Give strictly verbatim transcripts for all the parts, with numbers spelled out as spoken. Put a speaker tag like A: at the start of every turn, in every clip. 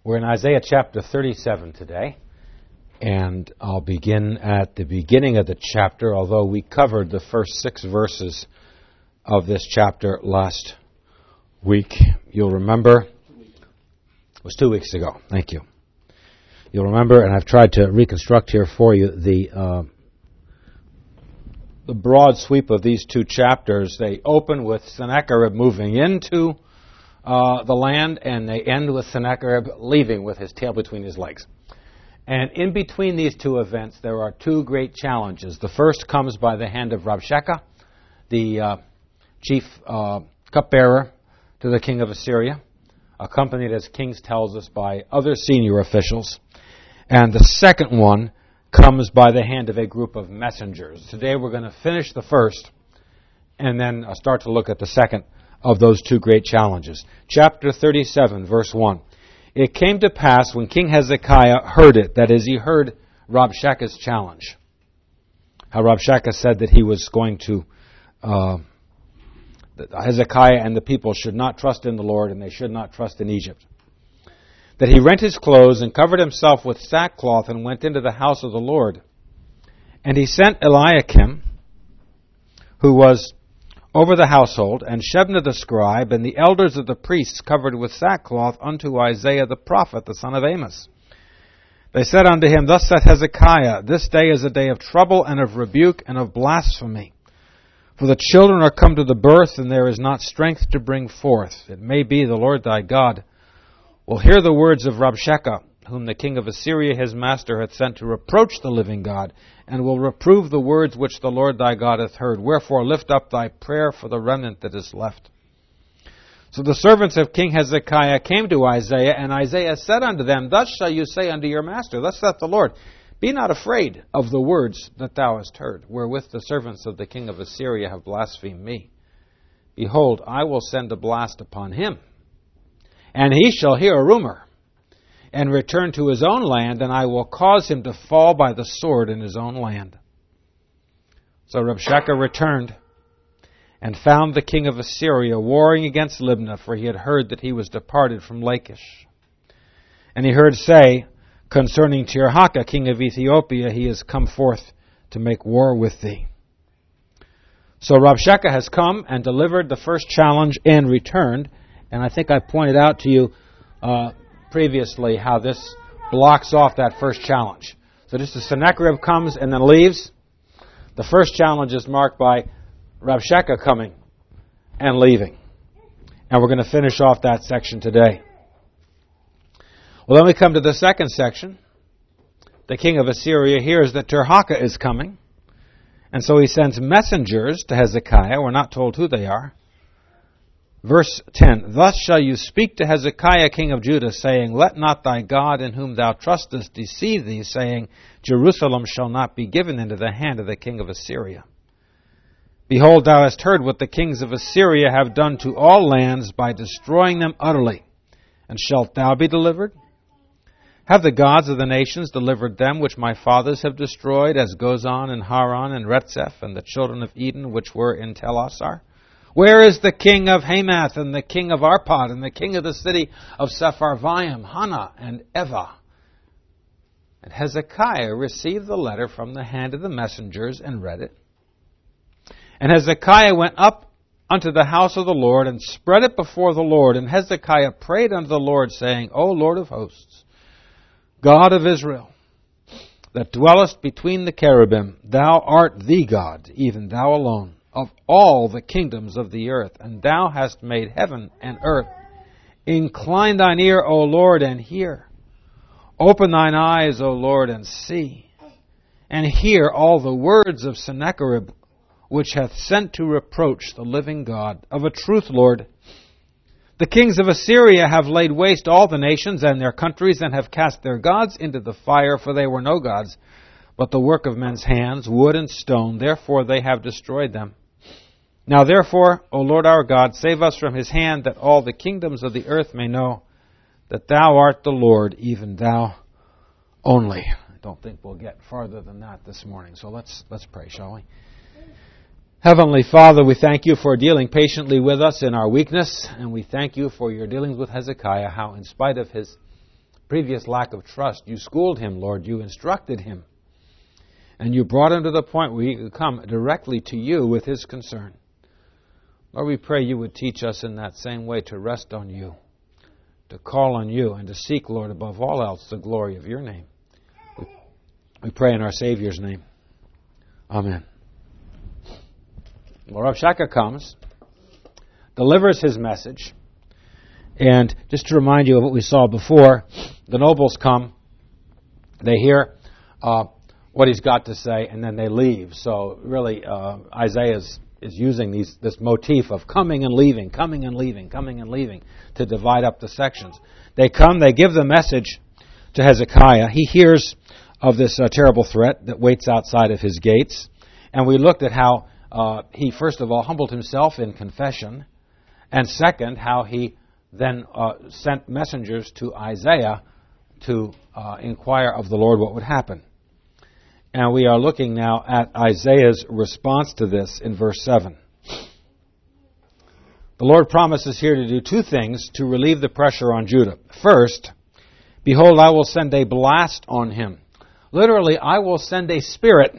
A: We're in Isaiah chapter thirty-seven today, and I'll begin at the beginning of the chapter, although we covered the first six verses of this chapter last week. You'll remember, it was two weeks ago, thank you. You'll remember, and I've tried to reconstruct here for you, the uh, the broad sweep of these two chapters. They open with Sennacherib moving into uh, the land, and they end with Sennacherib leaving with his tail between his legs. And in between these two events, there are two great challenges. The first comes by the hand of Rabshakeh, the uh, chief uh, cupbearer to the king of Assyria, accompanied, as Kings tells us, by other senior officials. And the second one comes by the hand of a group of messengers. Today we're going to finish the first and then uh, start to look at the second of those two great challenges. Chapter thirty-seven, verse one. It came to pass when King Hezekiah heard it, that is, he heard Rabshakeh's challenge. How Rabshakeh said that he was going to, uh, that Hezekiah and the people should not trust in the Lord and they should not trust in Egypt. That he rent his clothes and covered himself with sackcloth and went into the house of the Lord. And he sent Eliakim, who was over the household, and Shebna the scribe, and the elders of the priests covered with sackcloth unto Isaiah the prophet, the son of Amos. They said unto him, Thus saith Hezekiah, This day is a day of trouble and of rebuke and of blasphemy. For the children are come to the birth, and there is not strength to bring forth. It may be the Lord thy God will hear the words of Rabshakeh, whom the king of Assyria his master hath sent to reproach the living God, and will reprove the words which the Lord thy God hath heard. Wherefore lift up thy prayer for the remnant that is left. So the servants of King Hezekiah came to Isaiah, and Isaiah said unto them, Thus shall you say unto your master, Thus saith the Lord, Be not afraid of the words that thou hast heard, wherewith the servants of the king of Assyria have blasphemed me. Behold, I will send a blast upon him, and he shall hear a rumor, and return to his own land, and I will cause him to fall by the sword in his own land. So Rabshakeh returned, and found the king of Assyria warring against Libnah, for he had heard that he was departed from Lachish. And he heard say, concerning Tirhakah, king of Ethiopia, he is come forth to make war with thee. So Rabshakeh has come and delivered the first challenge and returned. And I think I pointed out to you uh, previously how this blocks off that first challenge. So just as Sennacherib comes and then leaves, the first challenge is marked by Rabshakeh coming and leaving. And we're going to finish off that section today. Well, then we come to the second section. The king of Assyria hears that Tirhakah is coming, and so he sends messengers to Hezekiah. We're not told who they are. Verse ten, Thus shall you speak to Hezekiah king of Judah, saying, Let not thy God in whom thou trustest deceive thee, saying, Jerusalem shall not be given into the hand of the king of Assyria. Behold, thou hast heard what the kings of Assyria have done to all lands by destroying them utterly. And shalt thou be delivered? Have the gods of the nations delivered them which my fathers have destroyed, as Gozan and Haran and Retzeph and the children of Eden which were in Telassar? Where is the king of Hamath and the king of Arpad and the king of the city of Sepharvaim, Hannah and Eva? And Hezekiah received the letter from the hand of the messengers and read it. And Hezekiah went up unto the house of the Lord and spread it before the Lord. And Hezekiah prayed unto the Lord, saying, O Lord of hosts, God of Israel, that dwellest between the cherubim, thou art the God, even thou alone, of all the kingdoms of the earth, and thou hast made heaven and earth. Incline thine ear, O Lord, and hear. Open thine eyes, O Lord, and see. And hear all the words of Sennacherib, which hath sent to reproach the living God. Of a truth, Lord, the kings of Assyria have laid waste all the nations and their countries, and have cast their gods into the fire, for they were no gods, but the work of men's hands, wood and stone. Therefore they have destroyed them. Now therefore, O Lord our God, save us from his hand, that all the kingdoms of the earth may know that thou art the Lord, even thou only. I don't think we'll get farther than that this morning. So let's let's pray, shall we? Heavenly Father, we thank you for dealing patiently with us in our weakness, and we thank you for your dealings with Hezekiah, how in spite of his previous lack of trust. You schooled him, Lord. You instructed him. And you brought him to the point where he could come directly to you with his concern. Lord, we pray you would teach us in that same way to rest on you, to call on you, and to seek, Lord, above all else, the glory of your name. We, we pray in our Savior's name. Amen. Well, Rabshakeh comes, delivers his message, and just to remind you of what we saw before, the nobles come, they hear uh, what he's got to say, and then they leave. So really, uh, Isaiah is, is using these, this motif of coming and leaving, coming and leaving, coming and leaving, to divide up the sections. They come, they give the message to Hezekiah. He hears of this uh, terrible threat that waits outside of his gates. And we looked at how uh, he, first of all, humbled himself in confession, and second, how he then uh, sent messengers to Isaiah to uh, inquire of the Lord what would happen. And we are looking now at Isaiah's response to this in verse seven. The Lord promises here to do two things to relieve the pressure on Judah. First, behold, I will send a blast on him. Literally, I will send a spirit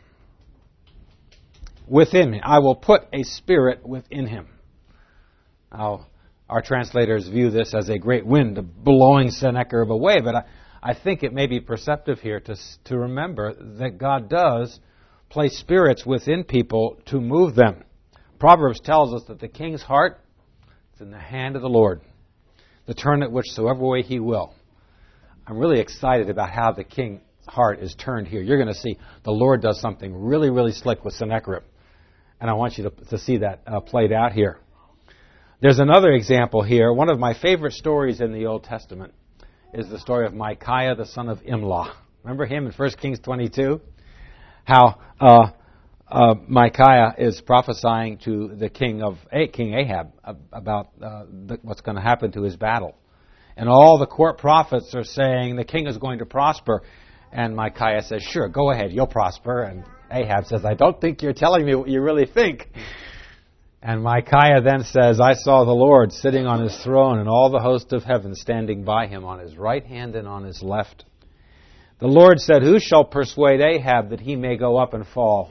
A: within him. I will put a spirit within him. Now, our translators view this as a great wind blowing Sennacherib away, but I, I think it may be perceptive here to, to remember that God does place spirits within people to move them. Proverbs tells us that the king's heart is in the hand of the Lord, to turn it whichsoever way he will. I'm really excited about how the king's heart is turned here. You're going to see the Lord does something really, really slick with Sennacherib. And I want you to, to see that uh, played out here. There's another example here. One of my favorite stories in the Old Testament is the story of Micaiah, the son of Imlah. Remember him in First Kings twenty-two? How uh, uh, Micaiah is prophesying to the king of King Ahab about uh, the, what's going to happen to his battle. And all the court prophets are saying the king is going to prosper. And Micaiah says, sure, go ahead, you'll prosper. And Ahab says, I don't think you're telling me what you really think. And Micaiah then says, I saw the Lord sitting on his throne and all the host of heaven standing by him on his right hand and on his left. The Lord said, who shall persuade Ahab that he may go up and fall?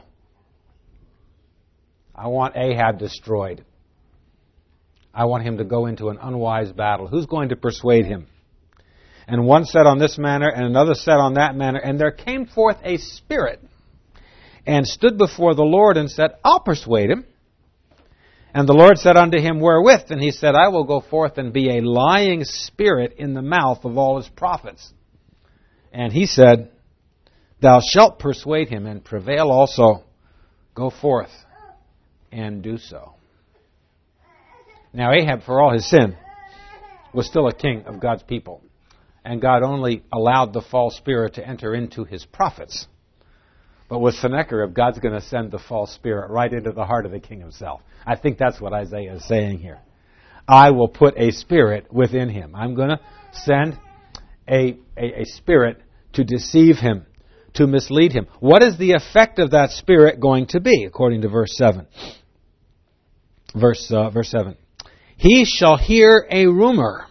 A: I want Ahab destroyed. I want him to go into an unwise battle. Who's going to persuade him? And one said on this manner, and another said on that manner, and there came forth a spirit, and stood before the Lord, and said, I'll persuade him. And the Lord said unto him, wherewith? And he said, I will go forth and be a lying spirit in the mouth of all his prophets. And he said, thou shalt persuade him, and prevail also. Go forth and do so. Now Ahab, for all his sin, was still a king of God's people. And God only allowed the false spirit to enter into his prophets. But with Sennacherib, God's going to send the false spirit right into the heart of the king himself. I think that's what Isaiah is saying here. I will put a spirit within him. I'm going to send a, a, a spirit to deceive him, to mislead him. What is the effect of that spirit going to be, according to verse seven? Verse, uh, verse seven. He shall hear a rumor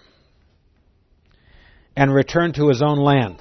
A: and return to his own land.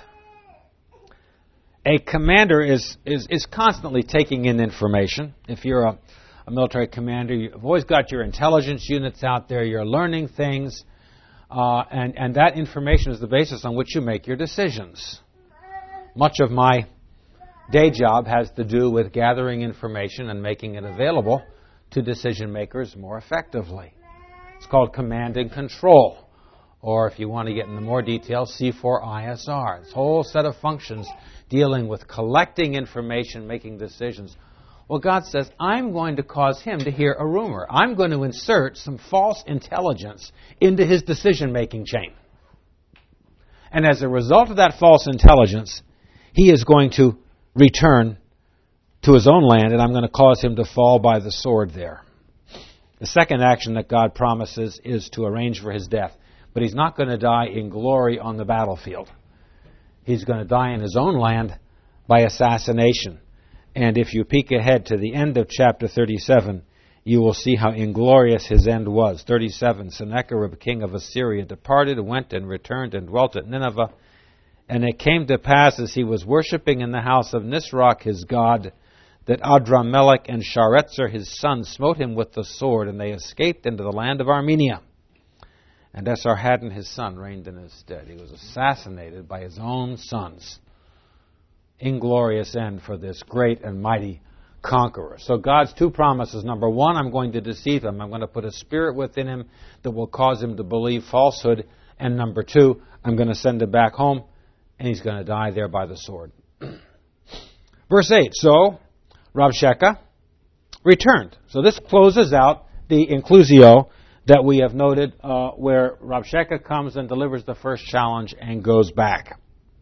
A: A commander is, is, is constantly taking in information. If you're a, a military commander, you've always got your intelligence units out there, you're learning things, uh, and, and that information is the basis on which you make your decisions. Much of my day job has to do with gathering information and making it available to decision makers more effectively. It's called command and control. Or if you want to get into more detail, C four I S R. It's a whole set of functions dealing with collecting information, making decisions. Well, God says, I'm going to cause him to hear a rumor. I'm going to insert some false intelligence into his decision-making chain. And as a result of that false intelligence, he is going to return to his own land, and I'm going to cause him to fall by the sword there. The second action that God promises is to arrange for his death. But he's not going to die in glory on the battlefield. He's going to die in his own land by assassination. And if you peek ahead to the end of chapter thirty-seven, you will see how inglorious his end was. thirty-seven, Sennacherib, king of Assyria, departed, went and returned and dwelt at Nineveh. And it came to pass, as he was worshipping in the house of Nisroch his god, that Adramelech and Sharezer his son smote him with the sword, and they escaped into the land of Armenia. And Esarhaddon his son reigned in his stead. He was assassinated by his own sons. Inglorious end for this great and mighty conqueror. So God's two promises. Number one, I'm going to deceive him. I'm going to put a spirit within him that will cause him to believe falsehood. And number two, I'm going to send him back home, and he's going to die there by the sword. Verse eight, so Rabshakeh returned. So this closes out the inclusio that we have noted, uh, where Rabshakeh comes and delivers the first challenge and goes back.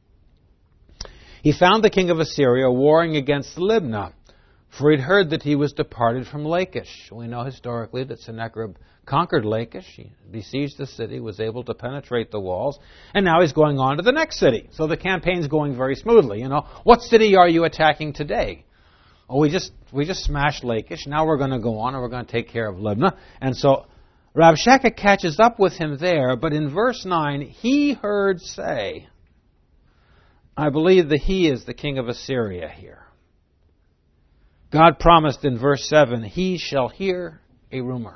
A: He found the king of Assyria warring against Libnah, for he'd heard that he was departed from Lachish. We know historically that Sennacherib conquered Lachish. He besieged the city, was able to penetrate the walls, and now he's going on to the next city. So the campaign's going very smoothly. You know, what city are you attacking today? Oh, we just we just smashed Lachish. Now we're going to go on and we're going to take care of Libnah. And so Rabshakeh catches up with him there, but in verse nine, he heard say, I believe that he is the king of Assyria here. God promised in verse seven, he shall hear a rumor.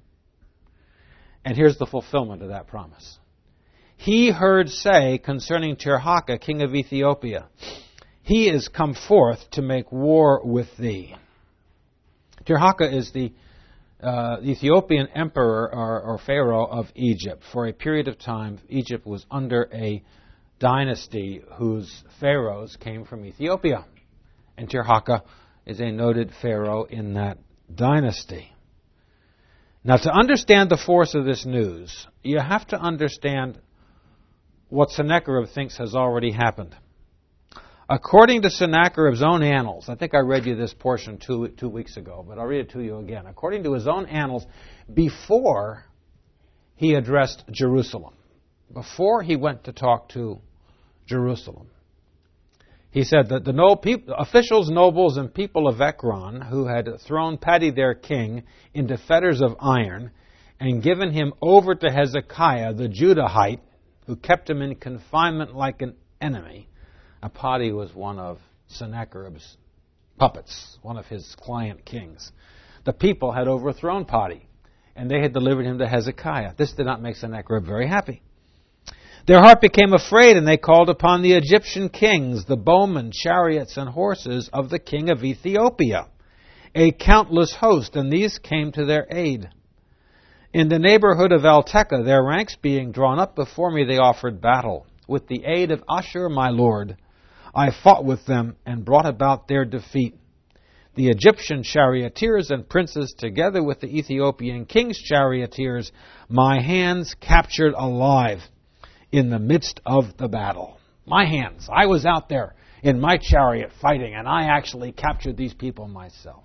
A: And here's the fulfillment of that promise. He heard say concerning Tirhakah, king of Ethiopia, he is come forth to make war with thee. Tirhakah is the uh, Ethiopian emperor or, or pharaoh of Egypt. For a period of time, Egypt was under a dynasty whose pharaohs came from Ethiopia. And Tirhakah is a noted pharaoh in that dynasty. Now, to understand the force of this news, you have to understand what Sennacherib thinks has already happened. According to Sennacherib's own annals, I think I read you this portion two, two weeks ago, but I'll read it to you again. According to his own annals, before he addressed Jerusalem, before he went to talk to Jerusalem, he said that the no people, officials, nobles, and people of Ekron, who had thrown Paddy their king into fetters of iron and given him over to Hezekiah, the Judahite, who kept him in confinement like an enemy. Now, Paddy was one of Sennacherib's puppets, one of his client kings. The people had overthrown Paddy, and they had delivered him to Hezekiah. This did not make Sennacherib very happy. Their heart became afraid, and they called upon the Egyptian kings, the bowmen, chariots, and horses of the king of Ethiopia, a countless host, and these came to their aid. In the neighborhood of Eltekeh, their ranks being drawn up before me, they offered battle. With the aid of Ashur, my lord, I fought with them and brought about their defeat. The Egyptian charioteers and princes, together with the Ethiopian king's charioteers, my hands captured alive in the midst of the battle. My hands. I was out there in my chariot fighting, and I actually captured these people myself.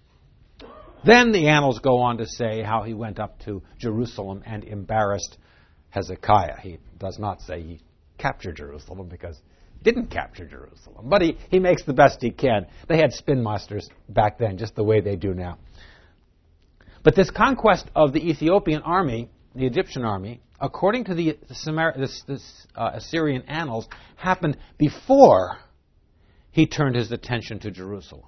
A: Then the annals go on to say how he went up to Jerusalem and embarrassed Hezekiah. He does not say he captured Jerusalem, because he didn't capture Jerusalem. But he, he makes the best he can. They had spin masters back then, just the way they do now. But this conquest of the Ethiopian army, the Egyptian army, according to the, the, Samar- this, this uh, Assyrian annals, happened before he turned his attention to Jerusalem.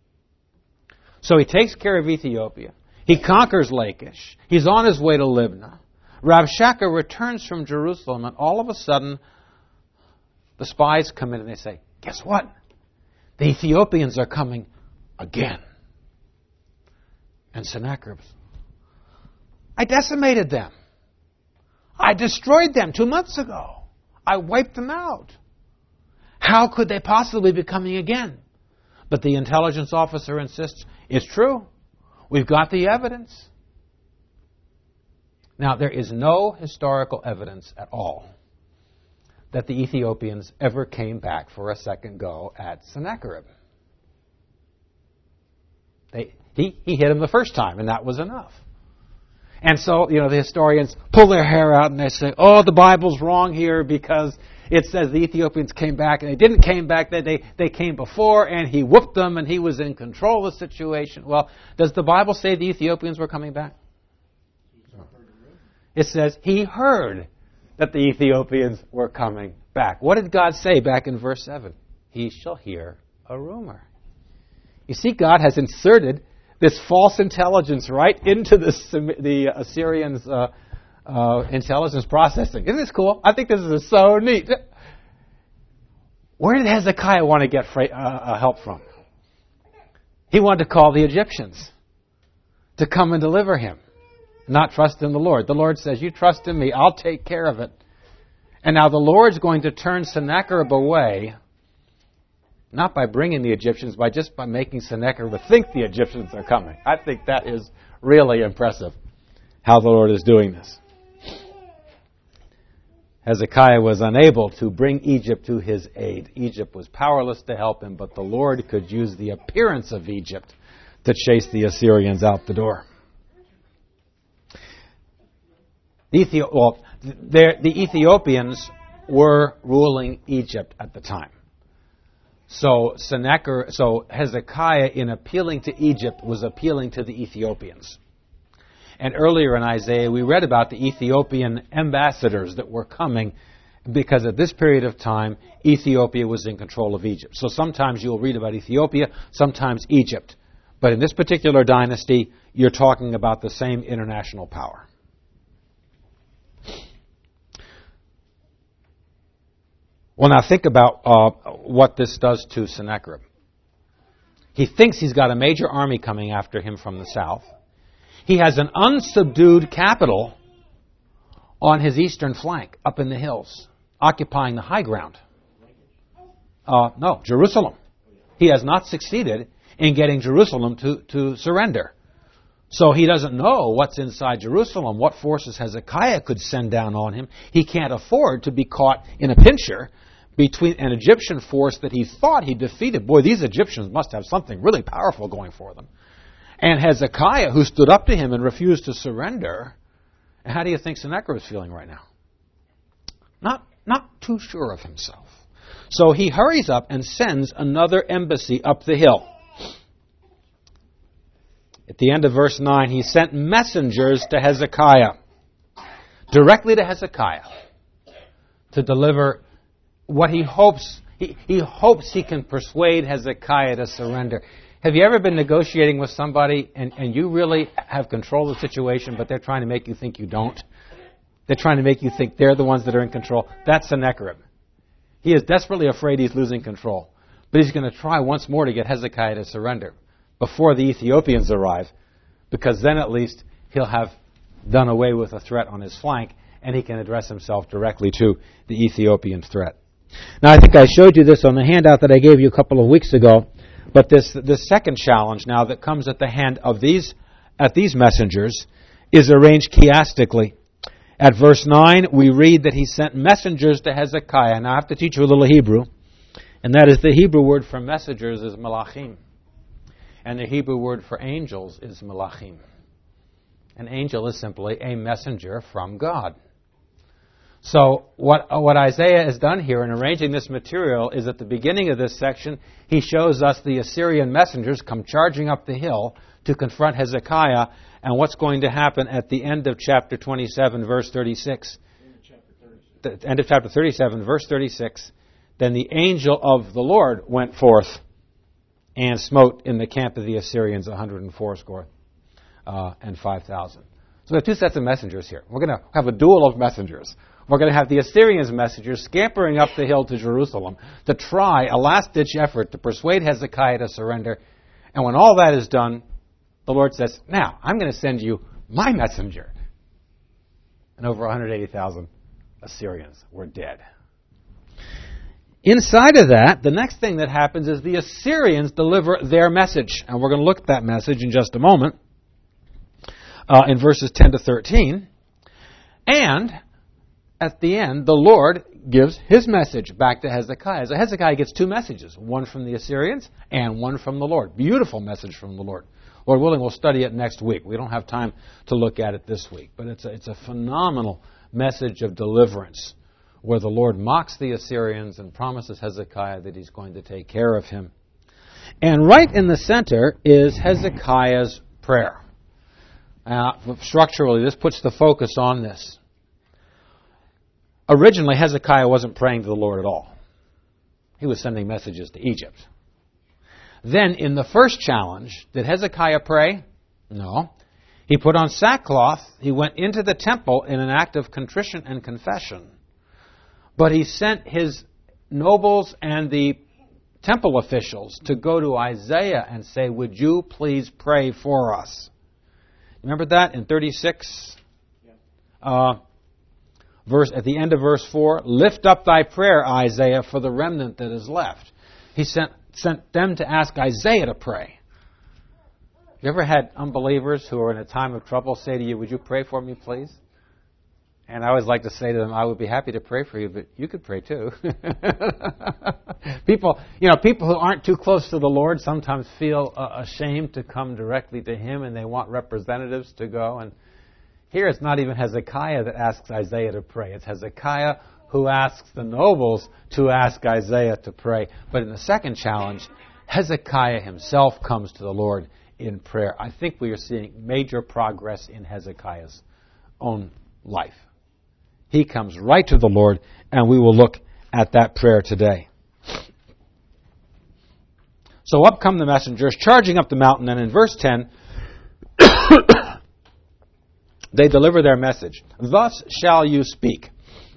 A: So he takes care of Ethiopia. He conquers Lachish. He's on his way to Libnah. Rabshakeh returns from Jerusalem, and all of a sudden, the spies come in and they say, guess what? The Ethiopians are coming again. And Sennacherib, I decimated them. I destroyed them two months ago. I wiped them out. How could they possibly be coming again? But the intelligence officer insists, it's true. We've got the evidence. Now, there is no historical evidence at all that the Ethiopians ever came back for a second go at Sennacherib. They, he, he hit him the first time, and that was enough. And so, you know, the historians pull their hair out and they say, oh, the Bible's wrong here because it says the Ethiopians came back, and they didn't came back, they, they, they came before, and he whooped them, and he was in control of the situation. Well, does the Bible say the Ethiopians were coming back? It says he heard that the Ethiopians were coming back. What did God say back in verse seven? He shall hear a rumor. You see, God has inserted this false intelligence right into the, the Assyrians' uh, uh, intelligence processing. Isn't this cool? I think this is so neat. Where did Hezekiah want to get fra- uh, help from? He wanted to call the Egyptians to come and deliver him, not trust in the Lord. The Lord says, you trust in me, I'll take care of it. And now the Lord's going to turn Sennacherib away, not by bringing the Egyptians, but just by making Sennacherib think the Egyptians are coming. I think that is really impressive, how the Lord is doing this. Hezekiah was unable to bring Egypt to his aid. Egypt was powerless to help him, but the Lord could use the appearance of Egypt to chase the Assyrians out the door. The, Ethi- well, the Ethiopians were ruling Egypt at the time. So Sennacherib, so Hezekiah, in appealing to Egypt, was appealing to the Ethiopians. And earlier in Isaiah, we read about the Ethiopian ambassadors that were coming because at this period of time, Ethiopia was in control of Egypt. So sometimes you'll read about Ethiopia, sometimes Egypt. But in this particular dynasty, you're talking about the same international power. Well, now think about uh, what this does to Sennacherib. He thinks he's got a major army coming after him from the south. He has an unsubdued capital on his eastern flank, up in the hills, occupying the high ground. Uh, no, Jerusalem. He has not succeeded in getting Jerusalem to, to surrender. So he doesn't know what's inside Jerusalem, what forces Hezekiah could send down on him. He can't afford to be caught in a pincher between an Egyptian force that he thought he defeated. Boy, these Egyptians must have something really powerful going for them. And Hezekiah, who stood up to him and refused to surrender. And how do you think Sennacherib is feeling right now? Not, not too sure of himself. So he hurries up and sends another embassy up the hill. At the end of verse nine, he sent messengers to Hezekiah, directly to Hezekiah, to deliver what he hopes. He, he hopes he can persuade Hezekiah to surrender. Have you ever been negotiating with somebody and, and you really have control of the situation, but they're trying to make you think you don't? They're trying to make you think they're the ones that are in control. That's Sennacherib. He is desperately afraid he's losing control. But he's going to try once more to get Hezekiah to surrender before the Ethiopians arrive, because then at least he'll have done away with a threat on his flank and he can address himself directly to the Ethiopian threat. Now, I think I showed you this on the handout that I gave you a couple of weeks ago. But this this second challenge now that comes at the hand of these at these messengers is arranged chiastically. At verse nine, we read that he sent messengers to Hezekiah. Now I have to teach you a little Hebrew, and that is the Hebrew word for messengers is malachim, and the Hebrew word for angels is malachim. An angel is simply a messenger from God. So what what Isaiah has done here in arranging this material is at the beginning of this section, he shows us the Assyrian messengers come charging up the hill to confront Hezekiah, and what's going to happen at the end of chapter twenty-seven, verse thirty-six. The end of chapter thirty-seven, verse thirty-six. Then the angel of the Lord went forth and smote in the camp of the Assyrians a hundred and fourscore uh, and five thousand. So we have two sets of messengers here. We're going to have a duel of messengers. We're going to have the Assyrians' messengers scampering up the hill to Jerusalem to try a last-ditch effort to persuade Hezekiah to surrender. And when all that is done, the Lord says, now, I'm going to send you my messenger. And over one hundred eighty thousand Assyrians were dead. Inside of that, the next thing that happens is the Assyrians deliver their message. And we're going to look at that message in just a moment, uh, in verses ten to thirteen. And at the end, the Lord gives his message back to Hezekiah. So Hezekiah gets two messages, one from the Assyrians and one from the Lord. Beautiful message from the Lord. Lord willing, we'll study it next week. We don't have time to look at it this week. But it's a, it's a phenomenal message of deliverance where the Lord mocks the Assyrians and promises Hezekiah that he's going to take care of him. And right in the center is Hezekiah's prayer. Uh, structurally, this puts the focus on this. Originally, Hezekiah wasn't praying to the Lord at all. He was sending messages to Egypt. Then, in the first challenge, did Hezekiah pray? No. He put on sackcloth. He went into the temple in an act of contrition and confession. But he sent his nobles and the temple officials to go to Isaiah and say, would you please pray for us? Remember that in thirty-six? Uh, verse at the end of verse four, lift up thy prayer, Isaiah, for the remnant that is left. He sent, sent them to ask Isaiah to pray. You ever had unbelievers who are in a time of trouble say to you, would you pray for me, please? And I always like to say to them, I would be happy to pray for you, but you could pray too. people, you know, people who aren't too close to the Lord sometimes feel uh, ashamed to come directly to Him, and they want representatives to go. And here it's not even Hezekiah that asks Isaiah to pray. It's Hezekiah who asks the nobles to ask Isaiah to pray. But in the second challenge, Hezekiah himself comes to the Lord in prayer. I think we are seeing major progress in Hezekiah's own life. He comes right to the Lord, and we will look at that prayer today. So up come the messengers, charging up the mountain, and in verse ten, they deliver their message. Thus shall you speak.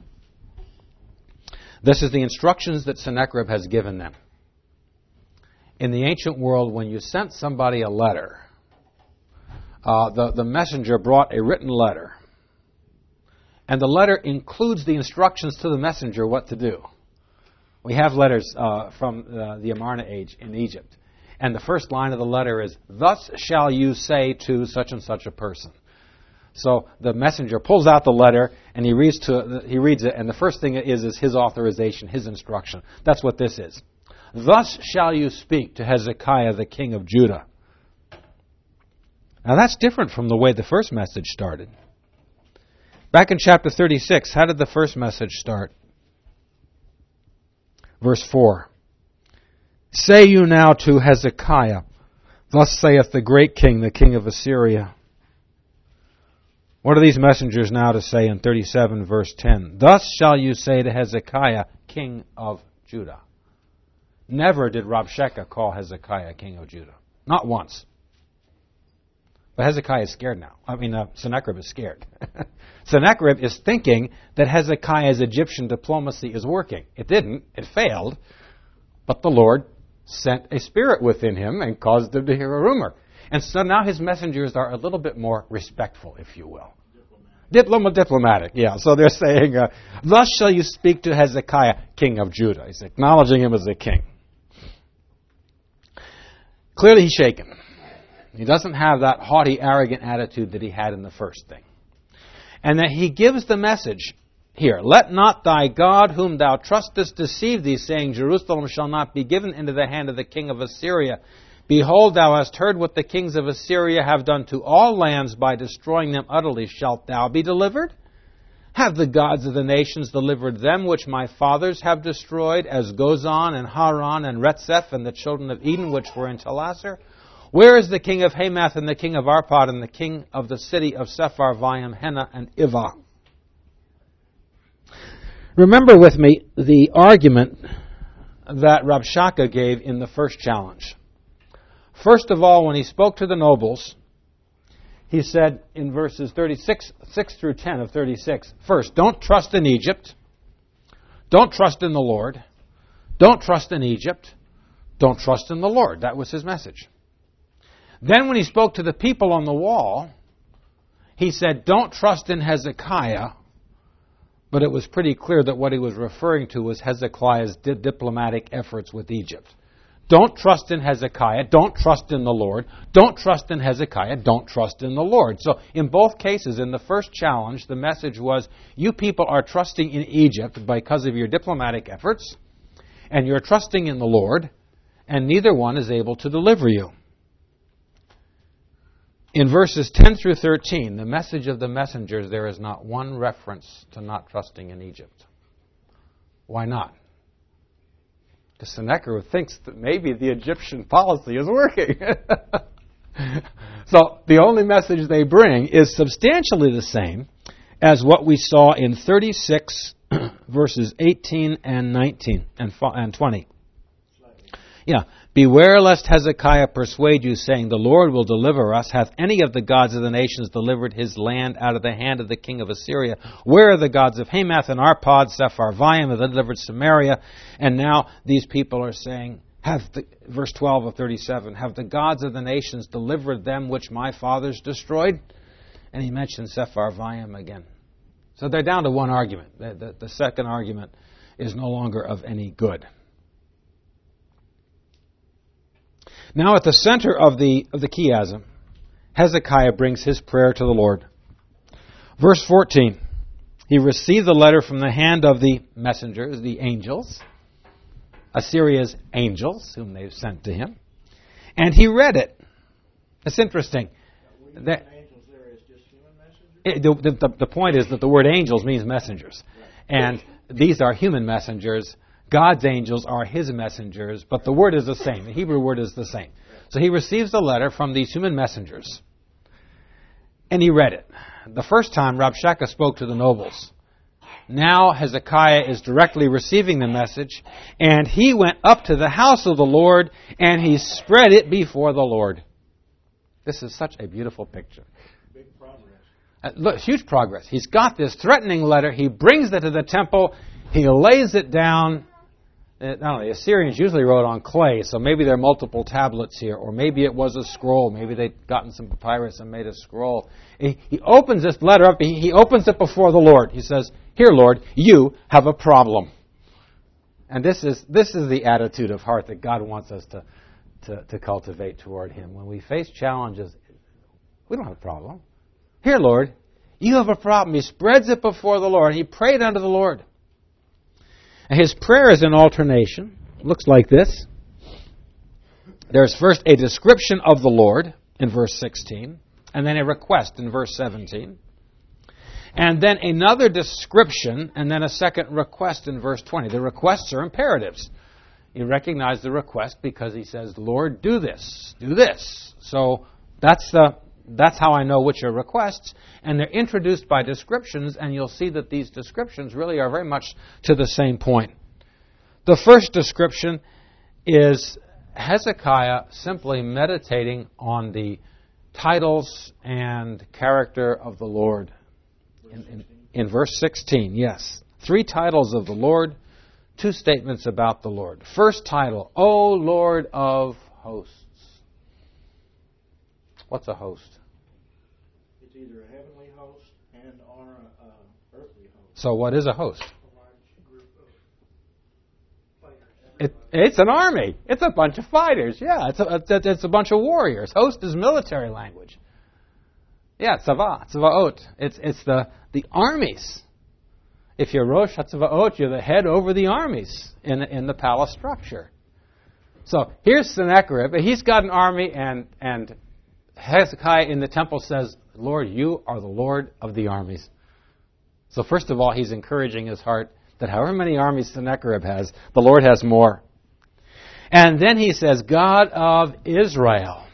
A: This is the instructions that Sennacherib has given them. In the ancient world, when you sent somebody a letter, uh, the, the messenger brought a written letter. And the letter includes the instructions to the messenger what to do. We have letters uh, from uh, the Amarna age in Egypt. And the first line of the letter is, thus shall you say to such and such a person. So the messenger pulls out the letter and he reads to he reads it, and the first thing it is is his authorization, his instruction. That's what this is. Thus shall you speak to Hezekiah, the king of Judah. Now that's different from the way the first message started. Back in chapter thirty-six, how did the first message start? Verse four. Say you now to Hezekiah, thus saith the great king, the king of Assyria. What are these messengers now to say in thirty-seven, verse ten? Thus shall you say to Hezekiah, king of Judah. Never did Rabshakeh call Hezekiah king of Judah. Not once. But Hezekiah is scared now. I mean, uh, Sennacherib is scared. Sennacherib is thinking that Hezekiah's Egyptian diplomacy is working. It didn't. It failed. But the Lord sent a spirit within him and caused him to hear a rumor. And so now his messengers are a little bit more respectful, if you will. Diplomatic. Diplomatic, yeah. So they're saying, uh, thus shall you speak to Hezekiah, king of Judah. He's acknowledging him as a king. Clearly he's shaken. He doesn't have that haughty, arrogant attitude that he had in the first thing. And that he gives the message here. Let not thy God whom thou trustest deceive thee, saying, Jerusalem shall not be given into the hand of the king of Assyria. Behold, thou hast heard what the kings of Assyria have done to all lands by destroying them utterly. Shalt thou be delivered? Have the gods of the nations delivered them which my fathers have destroyed, as Gozan and Haran and Retseph and the children of Eden which were in Telassar? Where is the king of Hamath and the king of Arpad and the king of the city of Sepharvaim, Hena and Ivah? Remember with me the argument that Rabshakeh gave in the first challenge. First of all, when he spoke to the nobles, he said in verses thirty-six, six through ten of thirty-six, first, don't trust in Egypt. Don't trust in the Lord. Don't trust in Egypt. Don't trust in the Lord. That was his message. Then when he spoke to the people on the wall, he said, don't trust in Hezekiah. But it was pretty clear that what he was referring to was Hezekiah's di- diplomatic efforts with Egypt. Don't trust in Hezekiah. Don't trust in the Lord. Don't trust in Hezekiah. Don't trust in the Lord. So in both cases, in the first challenge, the message was, you people are trusting in Egypt because of your diplomatic efforts, and you're trusting in the Lord, and neither one is able to deliver you. In verses ten through thirteen, the message of the messengers, there is not one reference to not trusting in Egypt. Why not? Because Sennacherib thinks that maybe the Egyptian policy is working. So the only message they bring is substantially the same as what we saw in thirty-six verses eighteen and nineteen and twenty. Yeah. Beware lest Hezekiah persuade you, saying, the Lord will deliver us. Hath any of the gods of the nations delivered his land out of the hand of the king of Assyria? Where are the gods of Hamath and Arpad, Sepharvaim, have delivered Samaria? And now these people are saying, have the, verse twelve of thirty-seven, have the gods of the nations delivered them which my fathers destroyed? And he mentions Sepharvaim again. So they're down to one argument. The, the, the second argument is no longer of any good. Now at the center of the of the chiasm, Hezekiah brings his prayer to the Lord. Verse fourteen, he received the letter from the hand of the messengers, the angels, Assyria's angels, whom they've sent to him, and he read it. It's interesting. That, it, the, the, the point is that the word angels means messengers. And these are human messengers. God's angels are his messengers, but the word is the same. The Hebrew word is the same. So he receives the letter from these human messengers, and he read it. The first time, Rabshakeh spoke to the nobles. Now Hezekiah is directly receiving the message, and he went up to the house of the Lord, and he spread it before the Lord. This is such a beautiful picture.
B: Big progress.
A: Uh, look, huge progress. He's got this threatening letter. He brings it to the temple. He lays it down. Not only, the Assyrians usually wrote on clay, so maybe there are multiple tablets here, or maybe it was a scroll. Maybe they'd gotten some papyrus and made a scroll. He, he opens this letter up. He, he opens it before the Lord. He says, here, Lord, you have a problem. And this is this is the attitude of heart that God wants us to, to, to cultivate toward Him. When we face challenges, we don't have a problem. Here, Lord, you have a problem. He spreads it before the Lord. He prayed unto the Lord. His prayer is in alternation. It looks like this. There's first a description of the Lord in verse sixteen, and then a request in verse seventeen. And then another description, and then a second request in verse twenty. The requests are imperatives. You recognize the request because he says, Lord, do this, do this. So that's the That's how I know which are requests, and they're introduced by descriptions, and you'll see that these descriptions really are very much to the same point. The first description is Hezekiah simply meditating on the titles and character of the Lord. In, in, in verse sixteen, yes. Three titles of the Lord, two statements about the Lord. First title, O Lord of hosts. What's a host?
B: It's either a heavenly host and or an uh, earthly host.
A: So what is a host?
B: A large group of fighters.
A: It, it's an army. It's a bunch of fighters. Yeah, it's a, it's, it's a bunch of warriors. Host is military language. Yeah, tzava, tzavaot. It's it's the the armies. If you're Rosh HaTzavaot, you're the head over the armies in in the palace structure. So here's Sennacherib. He's got an army, and and Hezekiah in the temple says, Lord, you are the Lord of the armies. So first of all, he's encouraging his heart that however many armies Sennacherib has, the Lord has more. And then he says, God of Israel.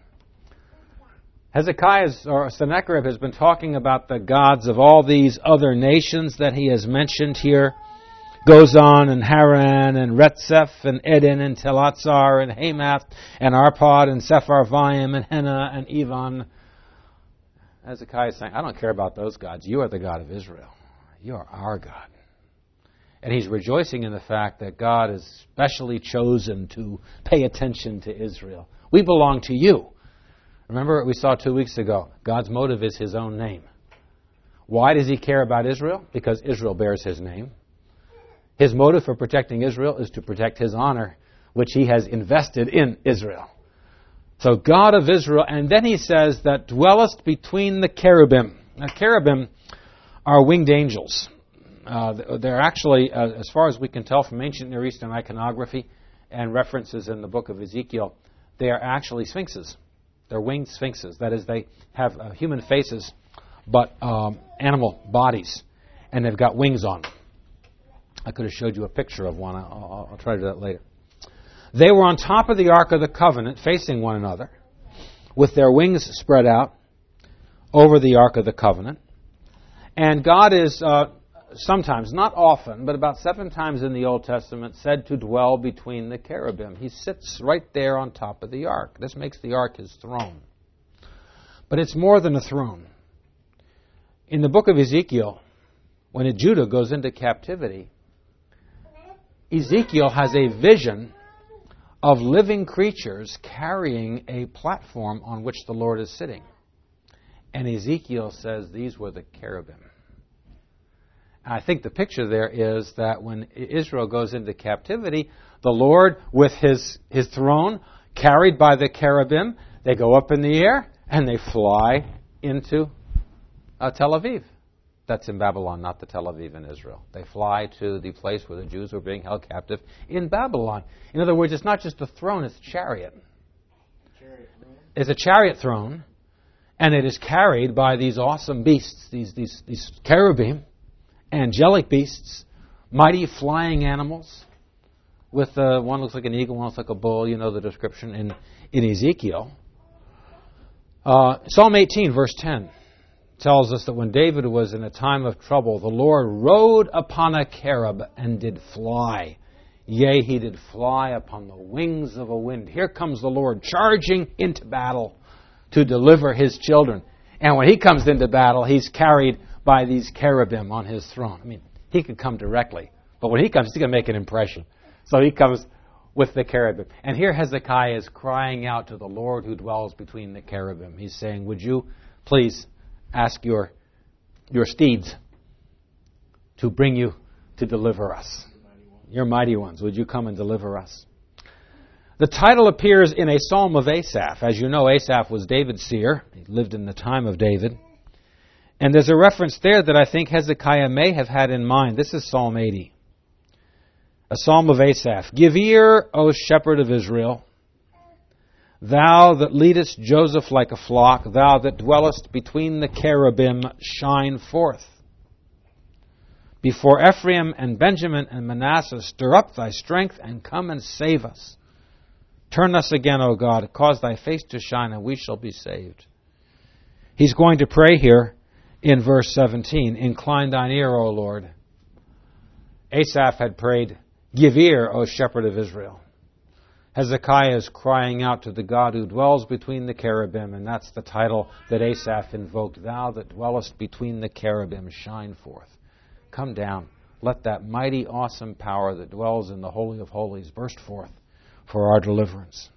A: Hezekiah's, or Sennacherib has been talking about the gods of all these other nations that he has mentioned here. Gozan and Haran and Retseph and Eden and Telatzar and Hamath and Arpad and Sepharvaim and Hena and Evan. Hezekiah is saying, I don't care about those gods. You are the God of Israel. You are our God. And he's rejoicing in the fact that God has specially chosen to pay attention to Israel. We belong to you. Remember what we saw two weeks ago? God's motive is His own name. Why does He care about Israel? Because Israel bears His name. His motive for protecting Israel is to protect His honor, which He has invested in Israel. So God of Israel, and then He says that dwellest between the cherubim. Now cherubim are winged angels. Uh, they're actually, uh, as far as we can tell from ancient Near Eastern iconography and references in the book of Ezekiel, they are actually sphinxes. They're winged sphinxes. That is, they have uh, human faces, but um, animal bodies, and they've got wings on them. I could have showed you a picture of one. I'll, I'll, I'll try to do that later. They were on top of the Ark of the Covenant, facing one another, with their wings spread out over the Ark of the Covenant. And God is uh, sometimes, not often, but about seven times in the Old Testament, said to dwell between the cherubim. He sits right there on top of the Ark. This makes the Ark his throne. But it's more than a throne. In the book of Ezekiel, when Judah goes into captivity, Ezekiel has a vision of living creatures carrying a platform on which the Lord is sitting. And Ezekiel says these were the cherubim. And I think the picture there is that when Israel goes into captivity, the Lord with his, his throne carried by the cherubim, they go up in the air and they fly into uh, Tel Aviv. That's in Babylon, not the Tel Aviv in Israel. They fly to the place where the Jews were being held captive in Babylon. In other words, it's not just a throne, it's a chariot.
B: Chariot throne.
A: It's a chariot throne, and it is carried by these awesome beasts, these, these, these cherubim, angelic beasts, mighty flying animals. With uh, one looks like an eagle, one looks like a bull. You know the description in, in Ezekiel. Uh, Psalm eighteen, verse ten. Tells us that when David was in a time of trouble, the Lord rode upon a cherub and did fly. Yea, he did fly upon the wings of a wind. Here comes the Lord charging into battle to deliver his children. And when he comes into battle, he's carried by these cherubim on his throne. I mean, he could come directly, but when he comes, he's going to make an impression. So he comes with the cherubim. And here Hezekiah is crying out to the Lord who dwells between the cherubim. He's saying, would you please ask your your steeds to bring you to deliver us. Your mighty ones, would you come and deliver us? The title appears in a psalm of Asaph. As you know, Asaph was David's seer. He lived in the time of David. And there's a reference there that I think Hezekiah may have had in mind. This is Psalm eighty. A psalm of Asaph. Give ear, O shepherd of Israel, thou that leadest Joseph like a flock, thou that dwellest between the cherubim, shine forth. Before Ephraim and Benjamin and Manasseh, stir up thy strength and come and save us. Turn us again, O God, cause thy face to shine, and we shall be saved. He's going to pray here in verse seventeen, incline thine ear, O Lord. Asaph had prayed, give ear, O shepherd of Israel. Hezekiah is crying out to the God who dwells between the cherubim, and that's the title that Asaph invoked. Thou that dwellest between the cherubim, shine forth. Come down. Let that mighty, awesome power that dwells in the Holy of Holies burst forth for our deliverance.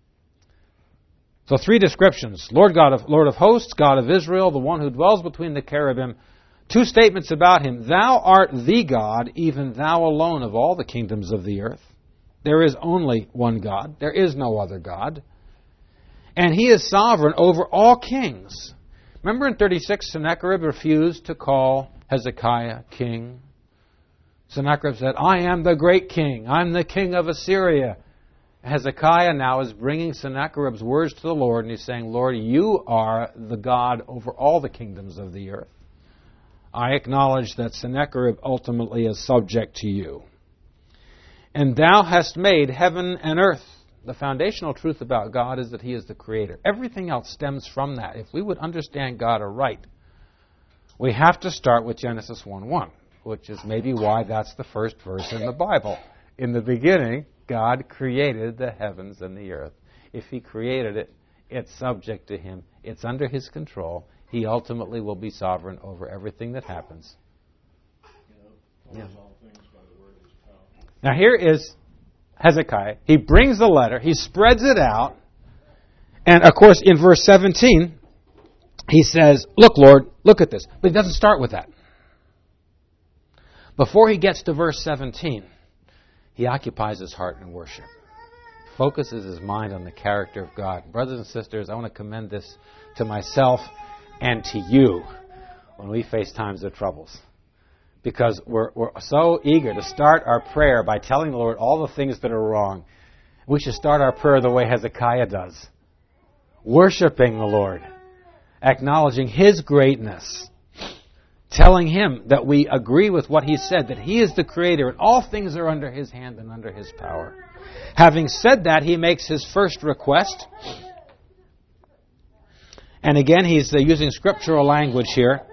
A: So three descriptions. Lord God of Lord of hosts, God of Israel, the one who dwells between the cherubim. Two statements about him. Thou art the God, even thou alone of all the kingdoms of the earth. There is only one God. There is no other God. And he is sovereign over all kings. Remember in thirty-six, Sennacherib refused to call Hezekiah king. Sennacherib said, I am the great king. I'm the king of Assyria. Hezekiah now is bringing Sennacherib's words to the Lord, and he's saying, Lord, you are the God over all the kingdoms of the earth. I acknowledge that Sennacherib ultimately is subject to you. And thou hast made heaven and earth. The foundational truth about God is that he is the creator. Everything else stems from that. If we would understand God aright, we have to start with Genesis one one, which is maybe why that's the first verse in the Bible. In the beginning, God created the heavens and the earth. If he created it, it's subject to him. It's under his control. He ultimately will be sovereign over everything that happens. Yeah. Now here is Hezekiah. He brings the letter. He spreads it out. And of course in verse seventeen, he says, look, Lord, look at this. But he doesn't start with that. Before he gets to verse seventeen, he occupies his heart in worship. Focuses his mind on the character of God. Brothers and sisters, I want to commend this to myself and to you when we face times of troubles. Because we're, we're so eager to start our prayer by telling the Lord all the things that are wrong. We should start our prayer the way Hezekiah does. Worshiping the Lord. Acknowledging his greatness. telling Him that we agree with what He said, that He is the Creator and all things are under His hand and under His power. Having said that, he makes his first request. And again, he's uh, using scriptural language here.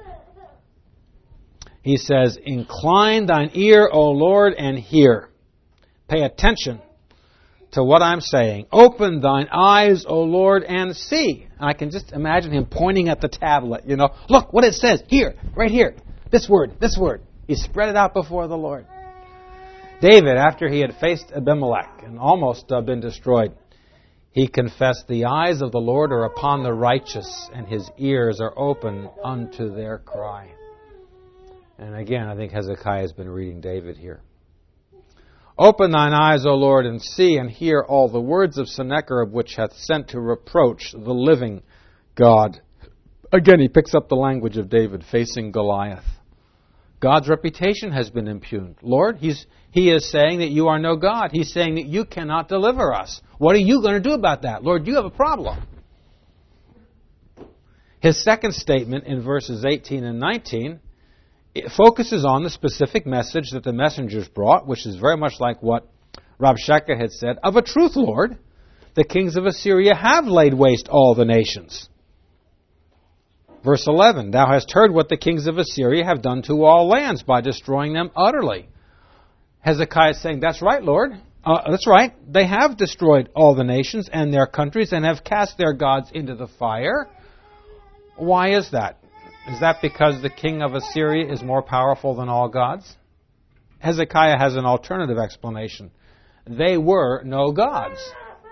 A: He says, "Incline thine ear, O Lord, and hear." Pay attention to what I'm saying. "Open thine eyes, O Lord, and see." And I can just imagine him pointing at the tablet, you know. Look what it says here, right here. This word, this word. He spread it out before the Lord. David, after he had faced Abimelech and almost uh, been destroyed, he confessed, "The eyes of the Lord are upon the righteous, and His ears are open unto their cry." And again, I think Hezekiah has been reading David here. "Open thine eyes, O Lord, and see and hear all the words of Sennacherib, which hath sent to reproach the living God." Again, he picks up the language of David facing Goliath. God's reputation has been impugned. Lord, he's, He is saying that you are no God. He's saying that you cannot deliver us. What are you going to do about that? Lord, you have a problem. His second statement in verses eighteen and nineteen it focuses on the specific message that the messengers brought, which is very much like what Rabshakeh had said. "Of a truth, Lord, the kings of Assyria have laid waste all the nations." Verse eleven, "Thou hast heard what the kings of Assyria have done to all lands by destroying them utterly." Hezekiah is saying, "That's right, Lord. Uh, that's right. They have destroyed all the nations and their countries and have cast their gods into the fire." Why is that? Is that because the king of Assyria is more powerful than all gods? Hezekiah has an alternative explanation. They were no gods.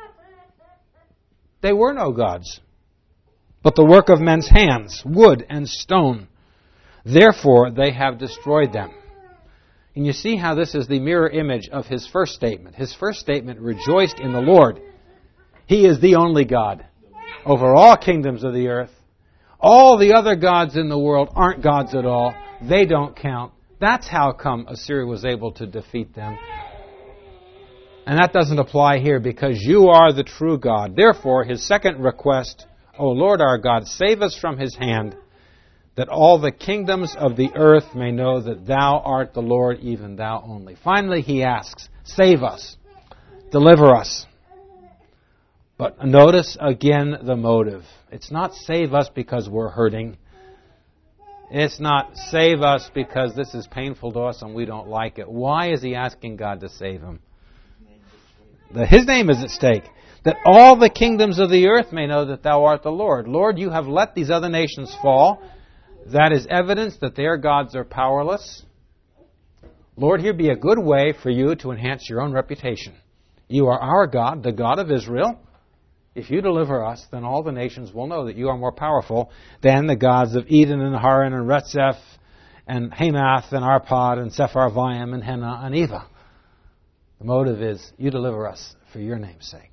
A: They were no gods, but the work of men's hands, wood and stone. Therefore, they have destroyed them. And you see how this is the mirror image of his first statement. His first statement rejoiced in the Lord. He is the only God over all kingdoms of the earth. All the other gods in the world aren't gods at all. They don't count. That's how come Assyria was able to defeat them. And that doesn't apply here, because you are the true God. Therefore, his second request, "O Lord our God, save us from his hand, that all the kingdoms of the earth may know that thou art the Lord, even thou only." Finally, he asks, save us, deliver us. But notice again the motive. It's not save us because we're hurting. It's not save us because this is painful to us and we don't like it. Why is he asking God to save him? That his name is at stake. That all the kingdoms of the earth may know that thou art the Lord. Lord, you have let these other nations fall. That is evidence that their gods are powerless. Lord, here be a good way for you to enhance your own reputation. You are our God, the God of Israel. If you deliver us, then all the nations will know that you are more powerful than the gods of Eden and Haran and Retzeph and Hamath and Arpad and Sepharvaim and Hena and Eva. The motive is, you deliver us for your name's sake.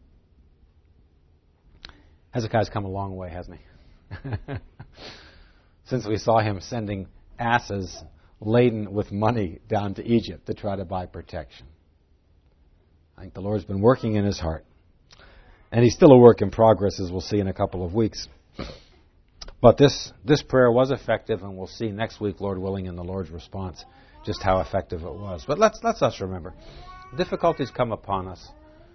A: Hezekiah's come a long way, hasn't he? Since we saw him sending asses laden with money down to Egypt to try to buy protection. I think the Lord's been working in his heart. And he's still a work in progress, as we'll see in a couple of weeks. But this, this prayer was effective, and we'll see next week, Lord willing, in the Lord's response, just how effective it was. But let's, let's us remember, difficulties come upon us.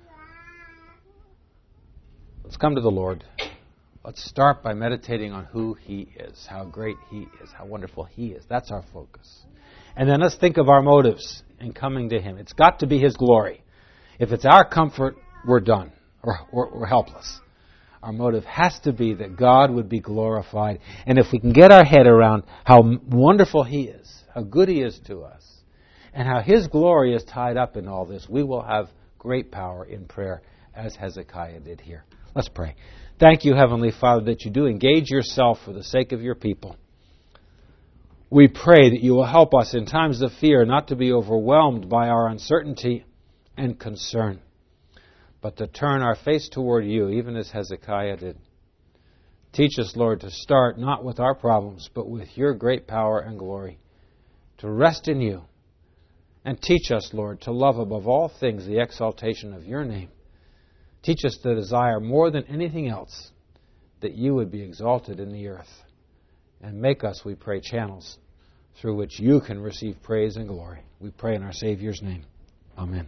A: Let's come to the Lord. Let's start by meditating on who He is, how great He is, how wonderful He is. That's our focus. And then let's think of our motives in coming to Him. It's got to be His glory. If it's our comfort, we're done. Or we're, we're helpless. Our motive has to be that God would be glorified. And if we can get our head around how wonderful He is, how good He is to us, and how His glory is tied up in all this, we will have great power in prayer, as Hezekiah did here. Let's pray. Thank you, Heavenly Father, that you do engage yourself for the sake of your people. We pray that you will help us in times of fear not to be overwhelmed by our uncertainty and concern, but to turn our face toward you, even as Hezekiah did. Teach us, Lord, to start not with our problems, but with your great power and glory, to rest in you. And teach us, Lord, to love above all things the exaltation of your name. Teach us to desire more than anything else that you would be exalted in the earth. And make us, we pray, channels through which you can receive praise and glory. We pray in our Savior's name. Amen.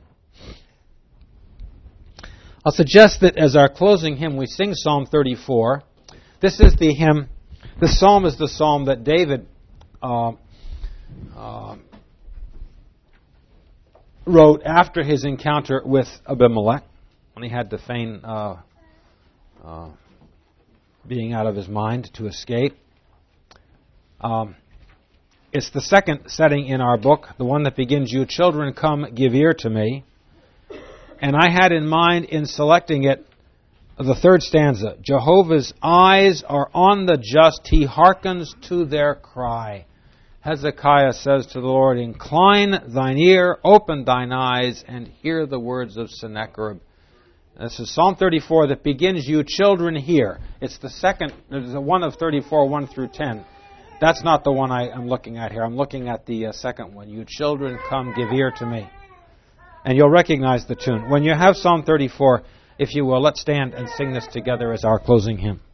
A: I'll suggest that as our closing hymn, we sing Psalm thirty-four. This is the hymn, the psalm is the psalm that David uh, uh, wrote after his encounter with Abimelech, when he had to feign uh, uh, being out of his mind to escape. Um, it's the second setting in our book, the one that begins, "You children, come, give ear to me." And I had in mind, in selecting it, the third stanza, "Jehovah's eyes are on the just, he hearkens to their cry." Hezekiah says to the Lord, "Incline thine ear, open thine eyes, and hear the words of Sennacherib." This is Psalm thirty-four that begins, "You children, hear." It's the second, there's the one of thirty-four, one through ten. That's not the one I, I'm looking at here. I'm looking at the uh, second one. "You children, come, give ear to me." And you'll recognize the tune. When you have Psalm thirty-four, if you will, let's stand and sing this together as our closing hymn.